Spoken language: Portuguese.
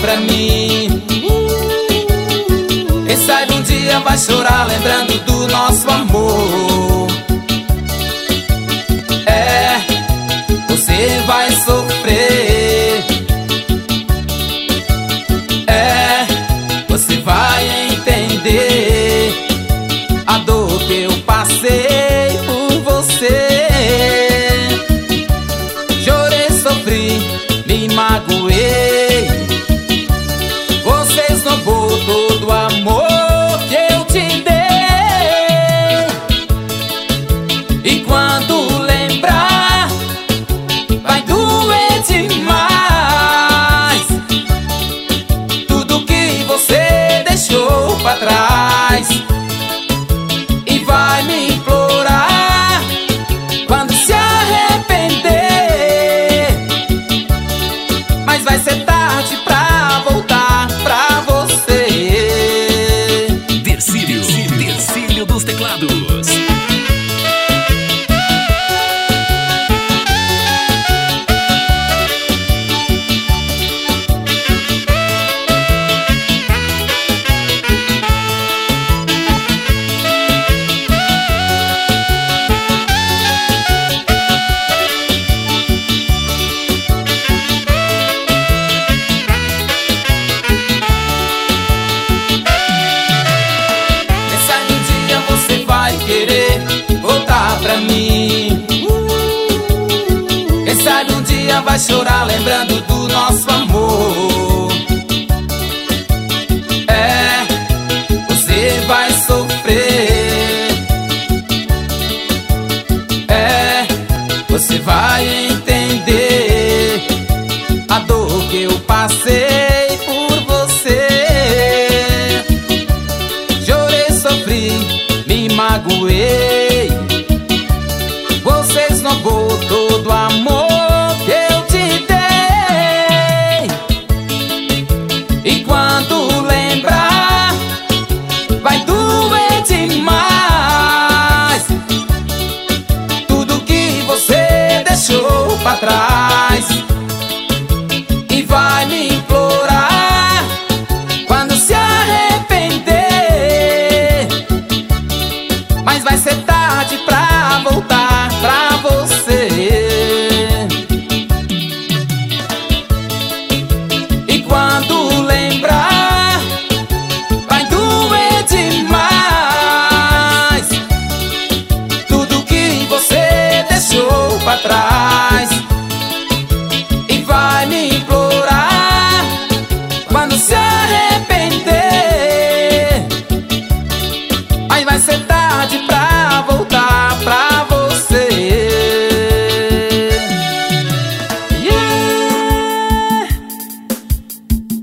pra mim. Quem sabe um dia vai chorar lembrando do nosso amor. É, você vai sofrer. É, você vai entender a dor que eu passei por você. Chorei, sofri, me magoei. Você esnobou todo o amor que eu te dei. E quando lembrar, vai doer demais tudo que você deixou pra trás. E vai me implorar quando se arrepender, mas vai ser tarde pra voltar pra você. Dercílio dos teclados. Querer voltar pra mim. Quem sabe um dia vai chorar lembrando do nosso amor. É, você vai sofrer. É, você vai